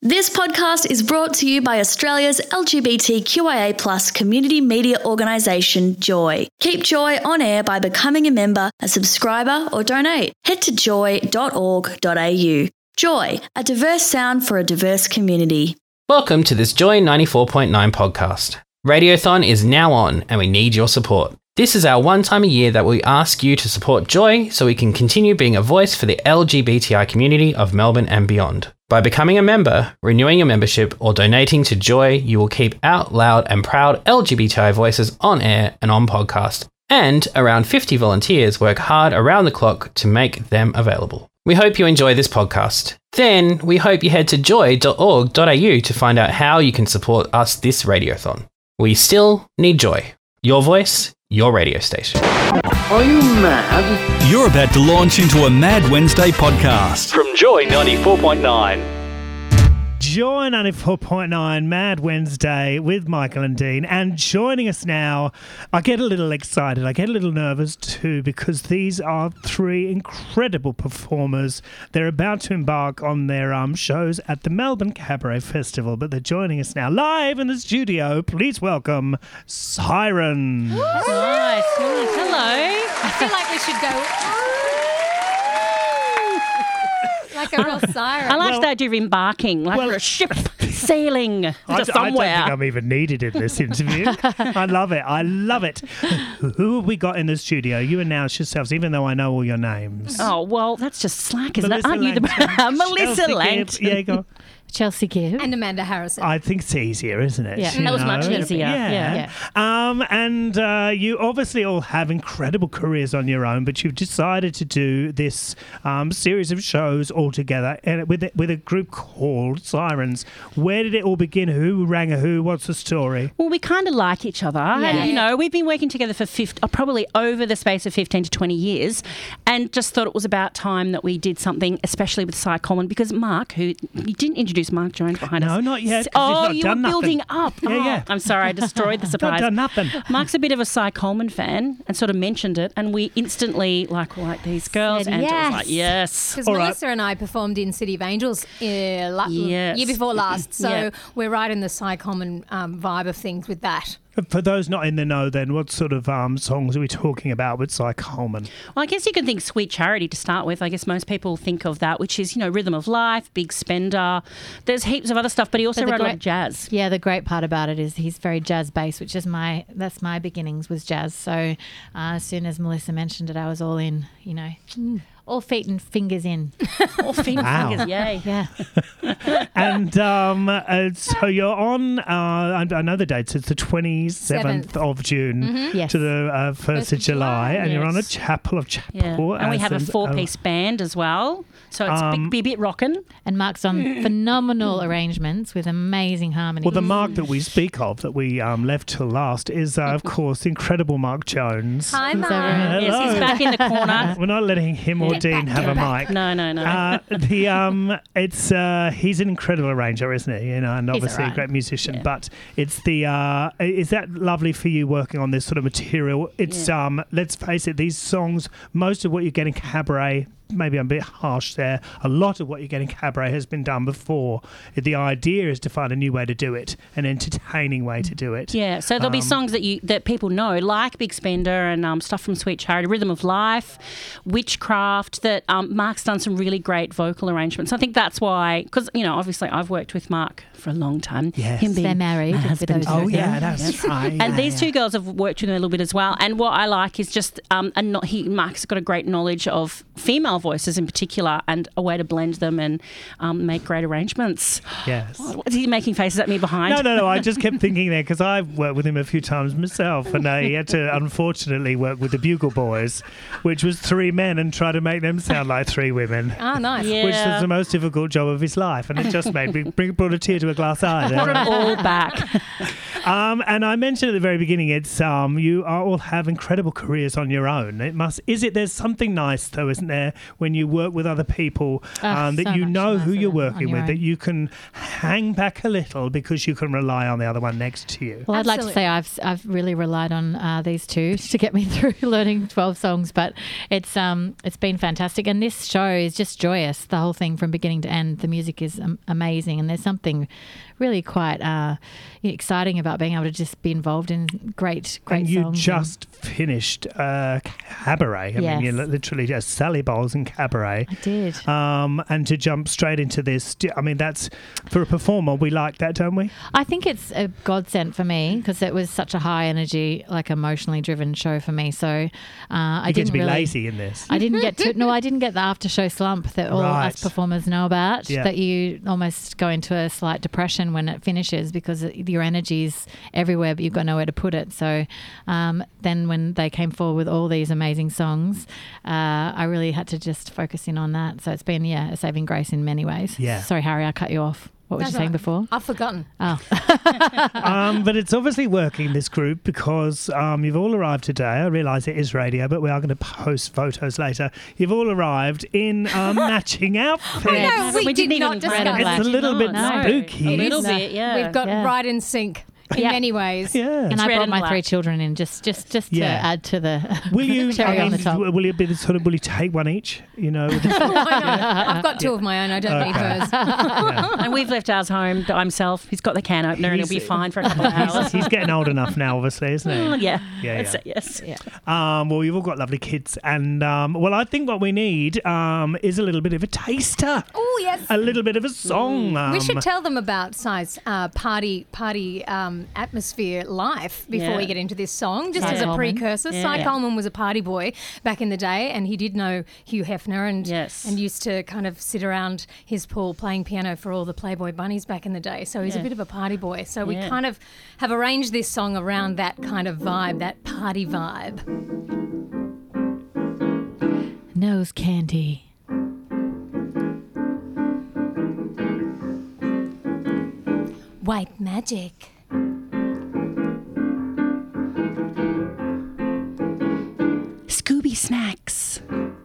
This podcast is brought to you by Australia's LGBTQIA+ community media organisation, Joy. Keep Joy on air by becoming a member, a subscriber or donate. Head to joy.org.au. Joy, a diverse sound for a diverse community. Welcome to this Joy 94.9 podcast. Radiothon is now on and we need your support. This is our one time a year that we ask you to support Joy so we can continue being a voice for the LGBTI community of Melbourne and beyond. By becoming a member, renewing your membership, or donating to Joy, you will keep out loud and proud LGBTI voices on air and on podcast. And around 50 volunteers work hard around the clock to make them available. We hope you enjoy this podcast. Then we hope you head to joy.org.au to find out how you can support us this radiothon. We still need Joy. Your voice, your radio station. Are you mad? You're about to launch into a Mad Wednesday podcast. From Joy 94.9. Joy 94.9 Mad Wednesday with Michael and Dean. And joining us now, I get a little excited. I get a little nervous too because these are three incredible performers. They're about to embark on their shows at the Melbourne Cabaret Festival, but they're joining us now live in the studio. Please welcome Siren. Nice. Hello. I feel like we should go like a real siren. I like the idea of embarking, like we're a ship sailing to I don't somewhere. think I'm even needed in this interview. I love it. I love it. Who have we got in the studio? You announce yourselves, even though I know all your names. Oh, well, that's just slack, isn't Melissa it? Aren't you the Melissa Chelsea Langton? Gibb. Yeah, go. Chelsea Gibb. And Amanda Harrison. I think it's easier, isn't it? Yeah. You That was much know? easier. Yeah. And you obviously all have incredible careers on your own, but you've decided to do this series of shows all together and with a group called Sirens. Where did it all begin? Who rang a who? What's the story? Well, we kind of like each other. And, you know, we've been working together for probably over the space of 15 to 20 years and just thought it was about time that we did something, especially with Cy Coleman, because Mark, who you didn't introduce Mark Jones behind us. No, not yet. Oh, you've you not were done building nothing. up. Yeah. I'm sorry, I destroyed the surprise. Not done nothing. Mark's a bit of a Cy Coleman fan and sort of mentioned it, and we instantly like these girls, Said and it yes. was like, yes. Because All right. Melissa and I performed in City of Angels Yes. year before last, so Yeah. we're right in the Cy Coleman vibe of things with that. For those not in the know, then, what sort of songs are we talking about with Cy Coleman? Well, I guess you can think Sweet Charity to start with. I guess most people think of that, which is, you know, Rhythm of Life, Big Spender. There's heaps of other stuff, but he also wrote a lot of jazz. Yeah, the great part about it is he's very jazz based, which is that's my beginnings was jazz. So as soon as Melissa mentioned it, I was all in, you know, all feet and fingers in. All feet and Wow. fingers, yay. Yeah. And so you're on, I know the dates, it's the 27th of June Yes. to the 1st of July, and you're on a Yes. Chapel of Yeah. Chapel. And we have a four-piece band as well, so it's be a bit rockin'. And Mark's done phenomenal arrangements with amazing harmonies. Well, the Mark that we speak of, that we left till last, is, of course, the incredible Mark Jones. Hi, Mark. Hello. Yes, he's back in the corner. We're not letting him or Dean have a mic. No. He's an incredible arranger, isn't he? You know, and obviously a alright. great musician. Yeah. But it's is that lovely for you working on this sort of material? It's let's face it, these songs, most of what you get in cabaret. Maybe I'm a bit harsh there. A lot of what you get in cabaret has been done before. The idea is to find a new way to do it, an entertaining way to do it. Yeah, so there'll be songs that people know, like Big Spender and stuff from Sweet Charity, Rhythm of Life, Witchcraft, that Mark's done some really great vocal arrangements. I think that's why, because, you know, obviously I've worked with Mark for a long time. Yes. Him being They're married. my for husband. those who Oh don't yeah, know. that's right. And these two girls have worked with him a little bit as well. And what I like is just, Mark's got a great knowledge of female voices in particular and a way to blend them and make great arrangements. Yes. What's he making faces at me behind? No. I just kept thinking there because I've worked with him a few times myself, and he had to unfortunately work with the Bugle Boys, which was three men, and try to make them sound like three women. Oh, nice. Yeah. Which was the most difficult job of his life, and it just made me brought a tear to a glass eye. Brought There. it all back. And I mentioned at the very beginning, it's you all have incredible careers on your own. There's something nice though, isn't there, when you work with other people, that so you much know who nicer you're on working your with, that own. you can hang back a little because you can rely on the other one next to you. Well, I'd like to say I've really relied on these two to get me through learning 12 songs, but it's been fantastic. And this show is just joyous, the whole thing from beginning to end. The music is amazing, and there's something really quite exciting about being able to just be involved in great And you songs. just finished Cabaret. I mean, you Yes. literally just Sally Bowles and Cabaret. I did. And to jump straight into this, I mean, that's for a performer. We like that, don't we? I think it's a godsend for me because it was such a high energy, like emotionally driven show for me. So I You get didn't to be really, lazy in this. I didn't get to. No, I didn't get the after show slump that all Right. us performers know about. Yeah. That you almost go into a slight depression when it finishes because your energy's everywhere, but you've got nowhere to put it. So then when they came forward with all these amazing songs, I really had to just focus in on that. So it's been a saving grace in many ways. Yeah. Sorry, Harry, I cut you off. What was That's you saying all right. before? I've forgotten. Oh, But it's obviously working, this group, because you've all arrived today. I realise it is radio, but we are going to post photos later. You've all arrived in matching outfits. No, we did didn't not even discuss. It's a little bit No. spooky. A little No. bit, yeah. We've got Yeah. right in sync in Yeah. many ways. Yeah. and I red brought and my black. 3 children in just to Yeah. add to the Will you? cherry on the top. Will you be the sort of? Will you take one each? You know. Why not? I've got 2 of my own. I don't need Okay. hers. And we've left ours home by himself. He's got the can opener and he'll be He's- fine for a couple of hours. He's getting old enough now, obviously, isn't Oh, he? yeah. Yeah, That's yeah. it, yes. Well, you've all got lovely kids, and well, I think what we need is a little bit of a taster, Oh, yes. a little bit of a song. We should tell them about Si's party atmosphere life before Yeah. we get into this song, just Cy as a Coleman. precursor. Cy Yeah. Coleman was a party boy back in the day, and he did know Hugh Hefner and Yes. and used to kind of sit around his pool playing piano for all the Playboy bunnies back in the day. So he's a Yeah. bit of a party boy. So we Yeah. kind of have arranged this song around that kind of vibe, that party vibe. nose candy. White magic. Scooby snacks.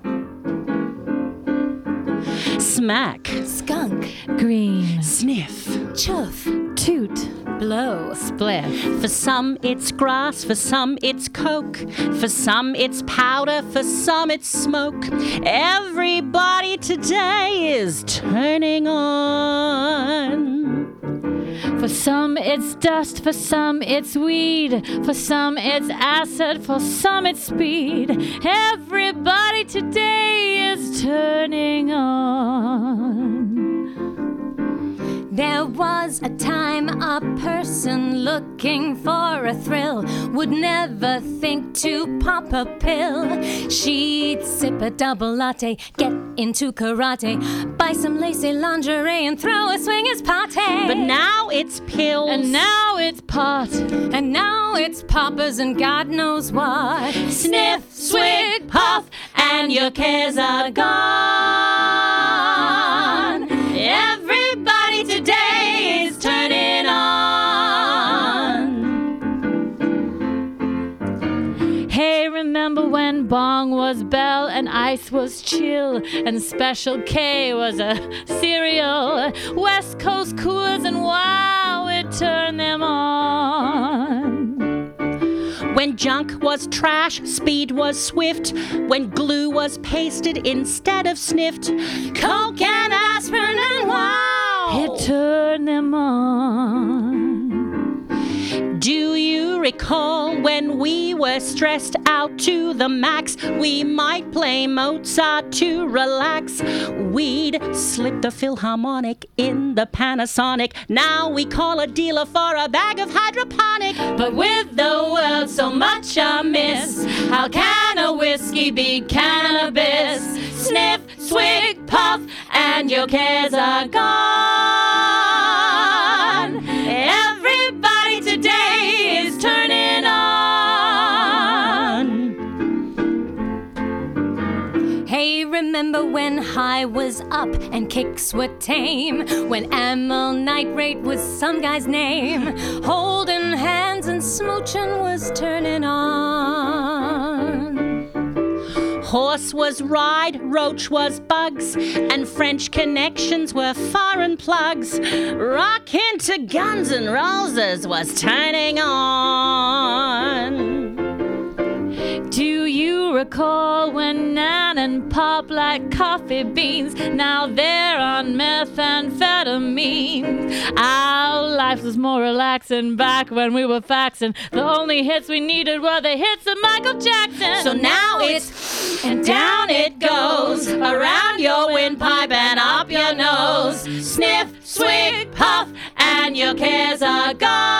Smack. Skunk. Green. Sniff. Chuff. Toot. Blow. Spliff. For some it's grass, for some it's coke, for some it's powder, for some it's smoke. Everybody today is turning on. For some it's dust, for some it's weed, for some it's acid, for some it's speed. Everybody today is turning on. There was a time a person looking for a thrill would never think to pop a pill. She'd sip a double latte, get into karate, buy some lacy lingerie and throw a swingers party. But now it's pills. And now it's pot. And now it's poppers and God knows what. Sniff, swig, puff, and your cares are gone. Everybody today is turning on. Hey, remember when bong was bell and ice was chill and Special K was a cereal? West Coast Coors and wow, it turned them on. When junk was trash, speed was swift. When glue was pasted instead of sniffed. Coke and aspirin and wow. It turned them on. Do you recall when we were stressed out to the max? We might play Mozart to relax. We'd slip the Philharmonic in the Panasonic. Now we call a dealer for a bag of hydroponic. But with the world so much amiss, how can a whiskey be cannabis? Sniff, swig, puff, and your cares are gone. Everybody today is turning on. Hey, remember when high was up and kicks were tame? When amyl nitrate was some guy's name? Holding hands and smooching was turning on. Horse was ride, roach was bugs, and French connections were foreign plugs. Rock into Guns N' Roses was turning on. Do you recall when Nan and Pop like coffee beans? Now they're on methamphetamine. Our life was more relaxing back when we were faxing. The only hits we needed were the hits of Michael Jackson. So now it's and down it goes, around your windpipe and up your nose. Sniff, swig, puff, and your cares are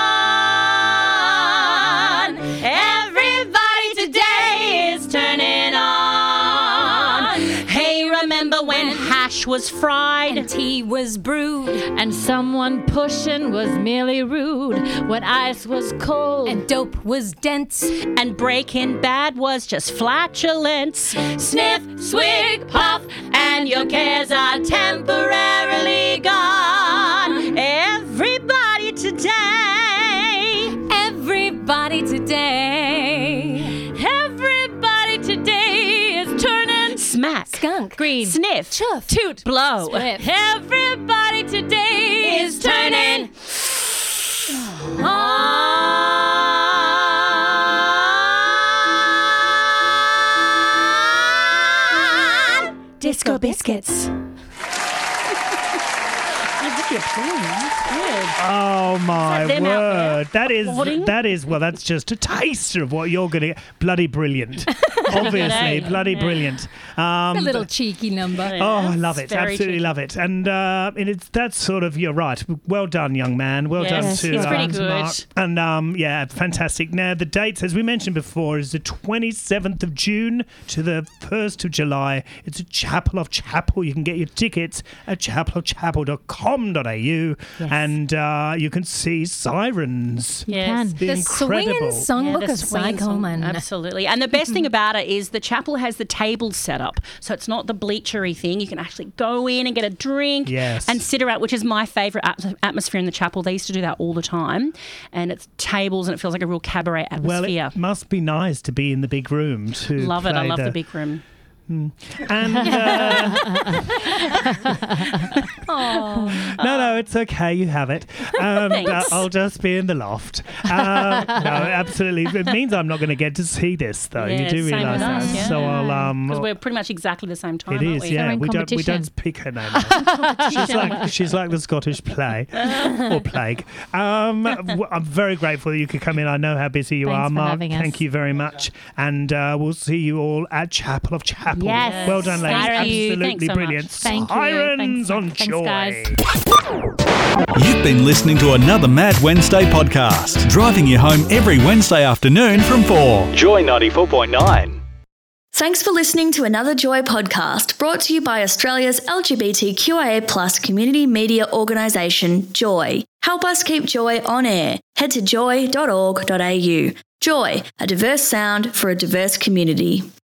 gone. Everybody today is turning on. Hey, remember when hash was fried And tea was brewed. And someone pushing was merely rude. When ice was cold And dope was dense. and Breaking Bad was just flatulence? Sniff, swig, puff, and your cares are temporarily gone. Everybody today. Everybody today. everybody today is turning Smack. Skunk. green. Sniff. Chuff. Toot. Blow. Swift. Everybody today Is turning on. Disco Biscuits. Oh my them out there? word! Applauding? Well, that's just a taster of what you're going to get. Bloody brilliant, obviously, bloody brilliant. A little cheeky number. Oh, I love it. Very Absolutely cheeky. love it. And that's sort of, you're right. Well done, young man. Well done Yes, to it's pretty to good. Mark. And yeah, fantastic. Now, the dates, as we mentioned before, is the 27th of June to the 1st of July. It's a Chapel of Chapel. You can get your tickets at chapelofchapel.com.au and you can see Sirens. Yes. The The incredible. Swinging Songbook the of swing Psycho song. Man. Absolutely. And the best thing about it is the chapel has the table set up. So it's not the bleachery thing. You can actually go in and get a drink Yes. and sit around, which is my favourite atmosphere in the chapel. They used to do that all the time. And it's tables and it feels like a real cabaret Well, atmosphere. it must be nice to be in the big room to Love it. I play love the big room. And no, it's okay. You have it. Thanks. I'll just be in the loft. No, absolutely. It means I'm not going to get to see this, though. Yeah, you do same realise with that. us, yeah. So I'll Because we're pretty much exactly the same time, It aren't is, we? yeah. in We don't competition. pick her name. She's like the Scottish play or plague. I'm very grateful that you could come in. I know how busy you Thanks are, for Mark. having us. Thank you very much, and we'll see you all at Chapel of Chapel. Yes. Well done, ladies. Thank you. Absolutely Thanks so brilliant. much. Thank you. Sirens on Thanks, Joy. guys. You've been listening to another Mad Wednesday podcast, driving you home every Wednesday afternoon from 4. Joy 94.9. Thanks for listening to another Joy podcast brought to you by Australia's LGBTQIA+ community media organisation, Joy. Help us keep Joy on air. Head to joy.org.au. Joy, a diverse sound for a diverse community.